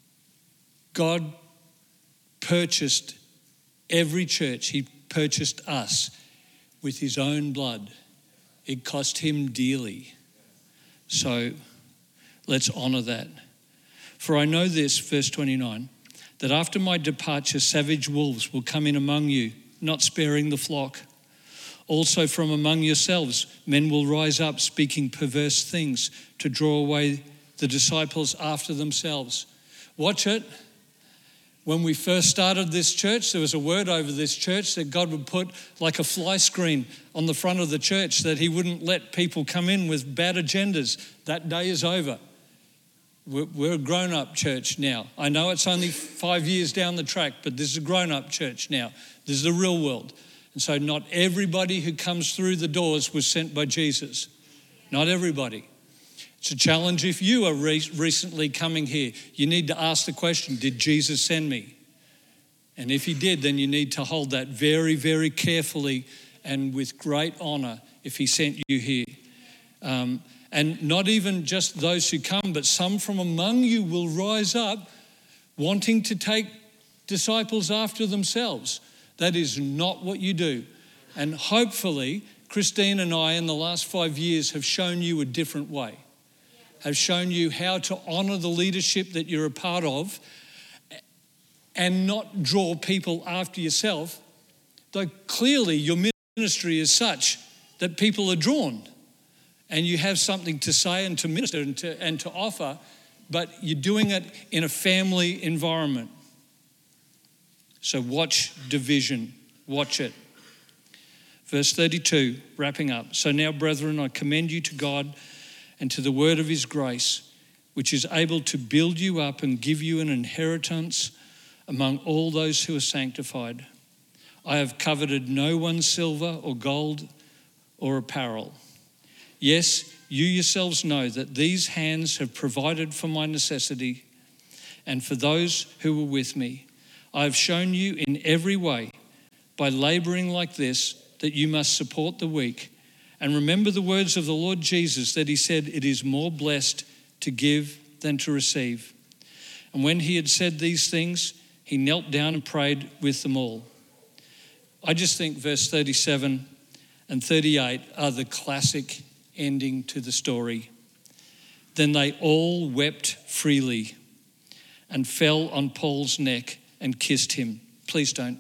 God purchased every church. He purchased us with his own blood. It cost him dearly. So let's honour that. For I know this, verse twenty-nine, that after my departure, savage wolves will come in among you, not sparing the flock. Also from among yourselves, men will rise up speaking perverse things to draw away the disciples after themselves. Watch it. When we first started this church, there was a word over this church that God would put like a fly screen on the front of the church that he wouldn't let people come in with bad agendas. That day is over. We're a grown-up church now. I know it's only five years down the track, but this is a grown-up church now. This is the real world. And so not everybody who comes through the doors was sent by Jesus. Not everybody. It's a challenge if you are re- recently coming here. You need to ask the question, did Jesus send me? And if he did, then you need to hold that very, very carefully and with great honour if he sent you here. Um, and not even just those who come, but some from among you will rise up wanting to take disciples after themselves. That is not what you do. And hopefully, Christine and I in the last five years have shown you a different way. Have shown you how to honour the leadership that you're a part of and not draw people after yourself, though clearly your ministry is such that people are drawn and you have something to say and to minister and to, and to offer, but you're doing it in a family environment. So watch division, watch it. Verse thirty-two, wrapping up. So now, brethren, I commend you to God and to the word of his grace, which is able to build you up and give you an inheritance among all those who are sanctified. I have coveted no one's silver or gold or apparel. Yes, you yourselves know that these hands have provided for my necessity and for those who were with me. I have shown you in every way, by labouring like this, that you must support the weak. And remember the words of the Lord Jesus that he said, it is more blessed to give than to receive. And when he had said these things, he knelt down and prayed with them all. I just think verse thirty-seven and thirty-eight are the classic ending to the story. Then they all wept freely and fell on Paul's neck and kissed him. Please don't.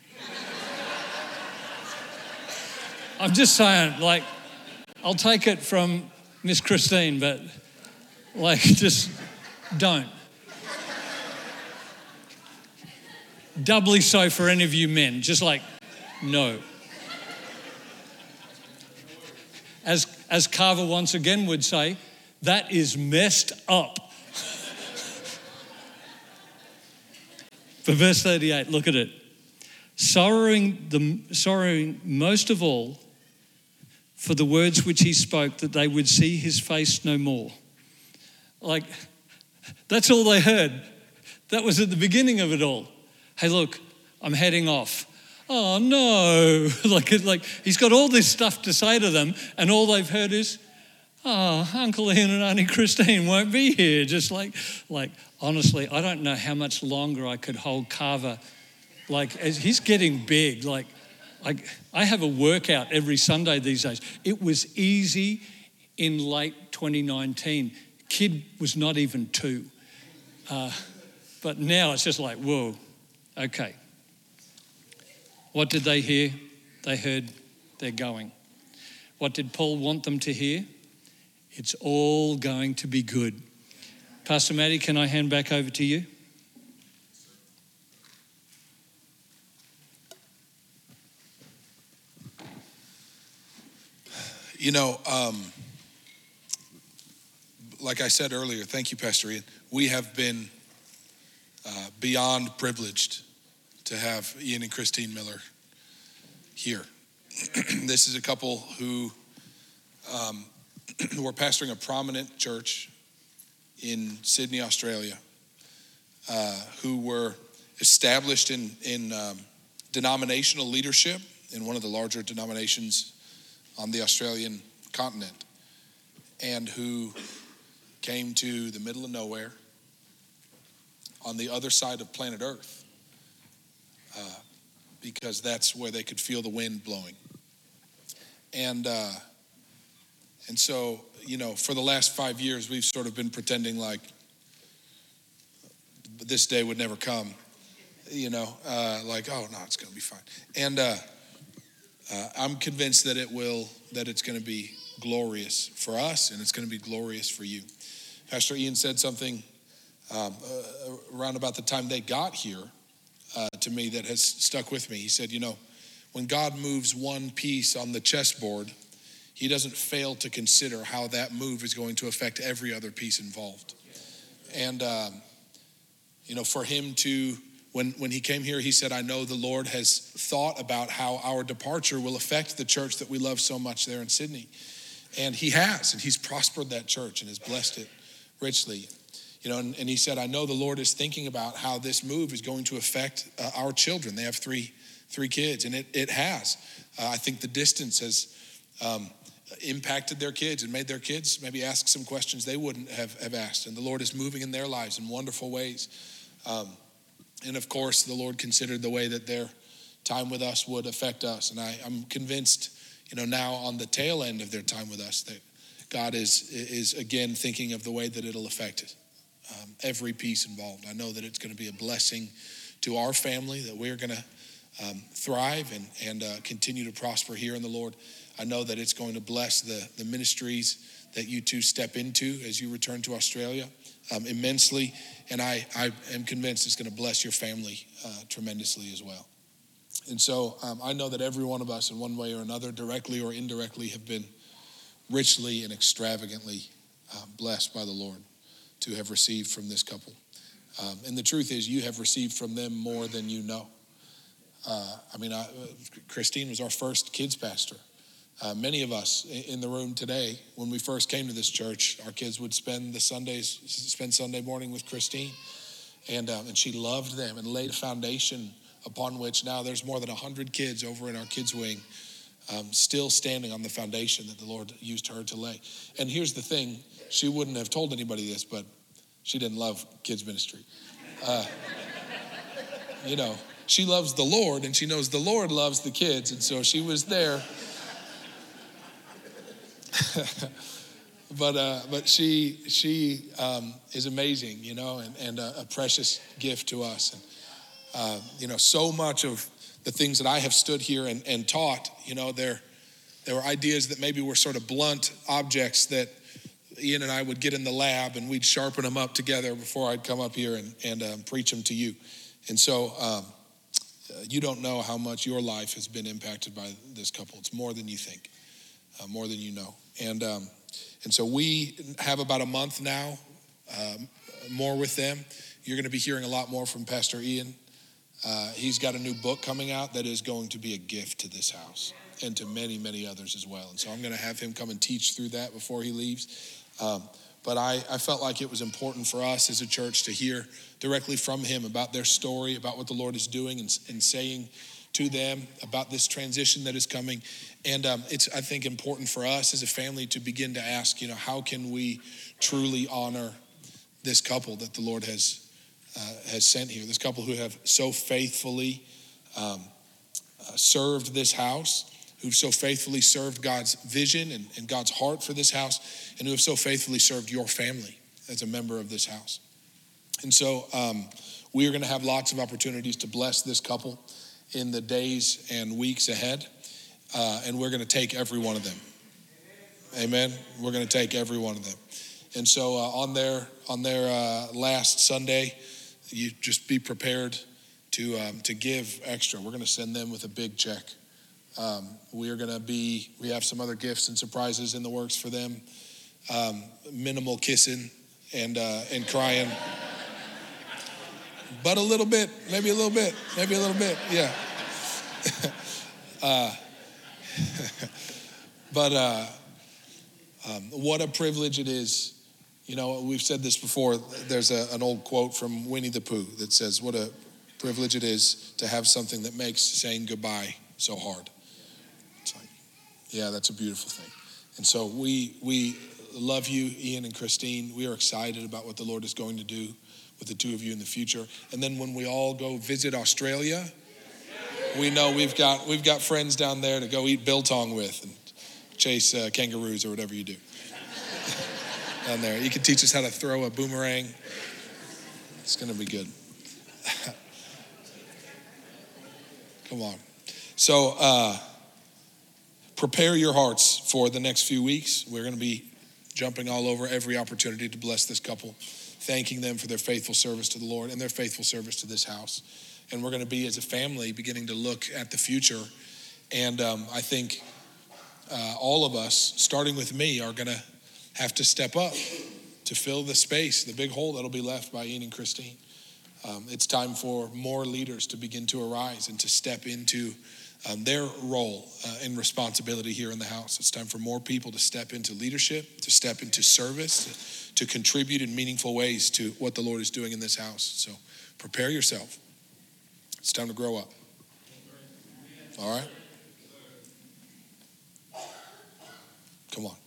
I'm just saying, like, I'll take it from Miss Christine, but, like, just don't. Doubly so for any of you men, just like, no. As, as Carver once again would say, that is messed up. For verse thirty-eight, look at it. Sorrowing, the, sorrowing most of all for the words which he spoke, that they would see his face no more. Like, that's all they heard. That was at the beginning of it all. Hey, look, I'm heading off. Oh, no. like, like he's got all this stuff to say to them, and all they've heard is, oh, Uncle Ian and Auntie Christine won't be here. Just like, like, honestly, I don't know how much longer I could hold Carver. Like, as he's getting big. Like, I, I have a workout every Sunday these days. It was easy in late twenty nineteen. Kid was not even two. Uh, but now it's just like, whoa, okay. What did they hear? They heard they're going. What did Paul want them to hear? It's all going to be good. Pastor Maddie, can I hand back over to you? You know, um, like I said earlier, thank you, Pastor Ian. We have been uh, beyond privileged to have Ian and Christine Miller here. This is a couple who, um, who are pastoring a prominent church in Sydney, Australia, uh, who were established in, in um, denominational leadership in one of the larger denominations on the Australian continent, and who came to the middle of nowhere on the other side of planet Earth uh, because that's where they could feel the wind blowing. And uh, and so, you know, for the last five years, we've sort of been pretending like this day would never come, you know, uh, like, oh, no, it's going to be fine. And uh, uh, I'm convinced that it will, that it's going to be glorious for us, and it's going to be glorious for you. Pastor Ian said something um, uh, around about the time they got here uh, to me that has stuck with me. He said, you know, when God moves one piece on the chessboard, he doesn't fail to consider how that move is going to affect every other piece involved. And, um, you know, for him to, when, when he came here, he said, I know the Lord has thought about how our departure will affect the church that we love so much there in Sydney. And he has, and he's prospered that church and has blessed it richly. You know, and, and he said, I know the Lord is thinking about how this move is going to affect uh, our children. They have three three kids, and it, it has. Uh, I think the distance has um, impacted their kids and made their kids maybe ask some questions they wouldn't have, have asked. And the Lord is moving in their lives in wonderful ways. Um, and of course, the Lord considered the way that their time with us would affect us. And I, I'm convinced, you know, now on the tail end of their time with us, that God is, is again thinking of the way that it'll affect um, every piece involved. I know that it's going to be a blessing to our family, that we're going to um, thrive and, and uh, continue to prosper here in the Lord. I know that it's going to bless the, the ministries that you two step into as you return to Australia um, immensely. And I, I am convinced it's going to bless your family uh, tremendously as well. And so um, I know that every one of us in one way or another, directly or indirectly, have been richly and extravagantly uh, blessed by the Lord to have received from this couple. Um, and the truth is, you have received from them more than you know. Uh, I mean, I, uh, Christine was our first kids pastor. Uh, many of us in the room today, when we first came to this church, our kids would spend the Sundays, spend Sunday morning with Christine, and um, and she loved them and laid a foundation upon which now there's more than one hundred kids over in our kids wing, um, still standing on the foundation that the Lord used her to lay. And here's the thing, she wouldn't have told anybody this, but she didn't love kids ministry. Uh, you know, she loves the Lord, and she knows the Lord loves the kids, and so she was there. but uh, but she she um, is amazing, you know, and, and a, a precious gift to us. And uh, you know, so much of the things that I have stood here and, and taught, you know, there there were ideas that maybe were sort of blunt objects that Ian and I would get in the lab and we'd sharpen them up together before I'd come up here and, and um, preach them to you. And so um, you don't know how much your life has been impacted by this couple. It's more than you think, uh, more than you know. And um, and so we have about a month now, um, more with them. You're going to be hearing a lot more from Pastor Ian. Uh, he's got a new book coming out that is going to be a gift to this house and to many, many others as well. And so I'm going to have him come and teach through that before he leaves. Um, but I, I felt like it was important for us as a church to hear directly from him about their story, about what the Lord is doing and, and saying to them about this transition that is coming. And um, it's, I think, important for us as a family to begin to ask, you know, how can we truly honor this couple that the Lord has uh, has sent here, this couple who have so faithfully um, uh, served this house, who've so faithfully served God's vision and, and God's heart for this house, and who have so faithfully served your family as a member of this house. And so um, we are going to have lots of opportunities to bless this couple in the days and weeks ahead, uh, and we're going to take every one of them. Amen. We're going to take every one of them. And so uh, on their on their uh, last Sunday, you just be prepared to um, to give extra. We're going to send them with a big check. Um, we are going to be, we have some other gifts and surprises in the works for them. Um, minimal kissing and uh, and crying. But a little bit, maybe a little bit, maybe a little bit, yeah. uh, but uh, um, what a privilege it is. You know, we've said this before. There's a, an old quote from Winnie the Pooh that says, what a privilege it is to have something that makes saying goodbye so hard. It's like, yeah, that's a beautiful thing. And so we we love you, Ian and Christine. We are excited about what the Lord is going to do with the two of you in the future. And then when we all go visit Australia, we know we've got we've got friends down there to go eat biltong with and chase uh, kangaroos or whatever you do down there. You can teach us how to throw a boomerang. It's going to be good. Come on. So uh, prepare your hearts for the next few weeks. We're going to be jumping all over every opportunity to bless this couple, thanking them for their faithful service to the Lord and their faithful service to this house. And we're going to be, as a family, beginning to look at the future. And um, I think uh, all of us, starting with me, are going to have to step up to fill the space, the big hole that'll be left by Ian and Christine. Um, it's time for more leaders to begin to arise and to step into um, their role uh, and responsibility here in the house. It's time for more people to step into leadership, to step into service, to, to contribute in meaningful ways to what the Lord is doing in this house. So prepare yourself. It's time to grow up. All right? Come on.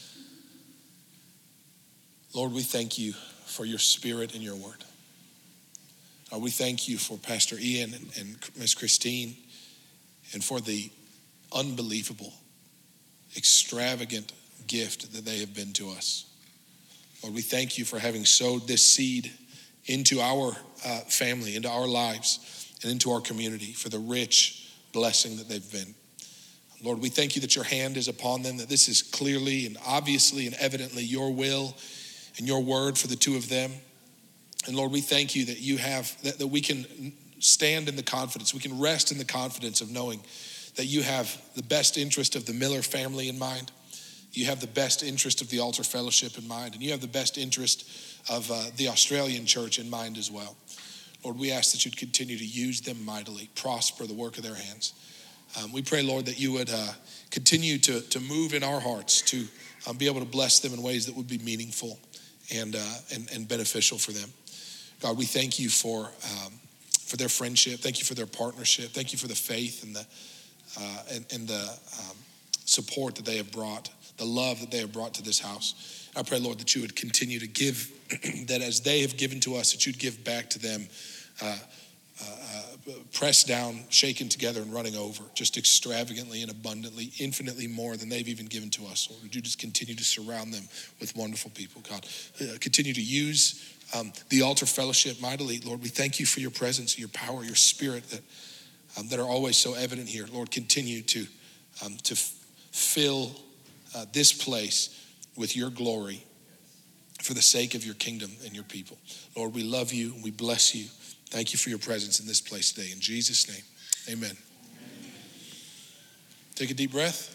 Lord, we thank you for your spirit and your word. Uh, we thank you for Pastor Ian and, and Miss Christine and for the unbelievable, extravagant gift that they have been to us. Lord, we thank you for having sowed this seed into our uh, family, into our lives, and into our community, for the rich blessing that they've been. Lord, we thank you that your hand is upon them, that this is clearly and obviously and evidently your will and your word for the two of them. And Lord, we thank you that you have, that, that we can stand in the confidence, we can rest in the confidence of knowing that you have the best interest of the Miller family in mind. You have the best interest of the Altar Fellowship in mind, and you have the best interest of uh, the Australian church in mind as well. Lord, we ask that you'd continue to use them mightily, prosper the work of their hands. Um, we pray, Lord, that you would uh, continue to, to move in our hearts to um, be able to bless them in ways that would be meaningful and uh, and, and beneficial for them. God, we thank you for um, for their friendship. Thank you for their partnership. Thank you for the faith and the uh, and, and the um, support that they have brought, the love that they have brought to this house. I pray, Lord, that you would continue to give, that as they have given to us, that you'd give back to them uh, uh, pressed down, shaken together, and running over, just extravagantly and abundantly, infinitely more than they've even given to us. Lord, would you just continue to surround them with wonderful people, God. Uh, continue to use um, the altar fellowship mightily. Lord, we thank you for your presence, your power, your spirit that um, that are always so evident here. Lord, continue to, um, to f- fill uh, this place with your glory for the sake of your kingdom and your people. Lord, we love you. We bless you. Thank you for your presence in this place today. In Jesus' name, amen. Amen. Take a deep breath.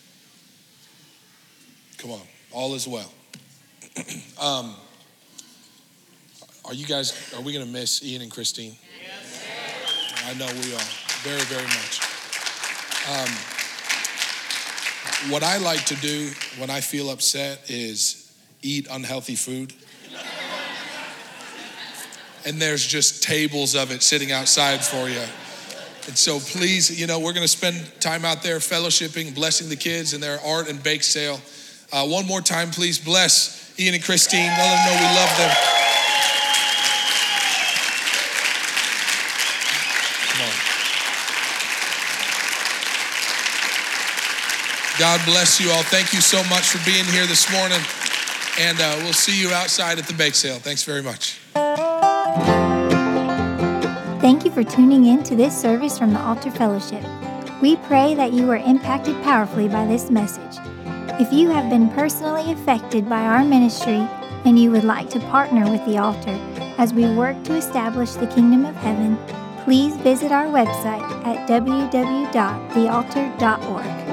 Come on. All is well. um, are you guys, are we going to miss Ian and Christine? Yes. I know we are. Very, very much. Um, what I like to do when I feel upset is eat unhealthy food. And there's just tables of it sitting outside for you. And so please, you know, we're going to spend time out there fellowshipping, blessing the kids in their art and bake sale. Uh, one more time, please bless Ian and Christine. Let them know we love them. Come on. God bless you all. Thank you so much for being here this morning. And uh, we'll see you outside at the bake sale. Thanks very much. Thank you for tuning in to this service from the Altar Fellowship. We pray that you were impacted powerfully by this message. If you have been personally affected by our ministry and you would like to partner with the altar as we work to establish the kingdom of heaven, please visit our website at w w w dot the altar dot org.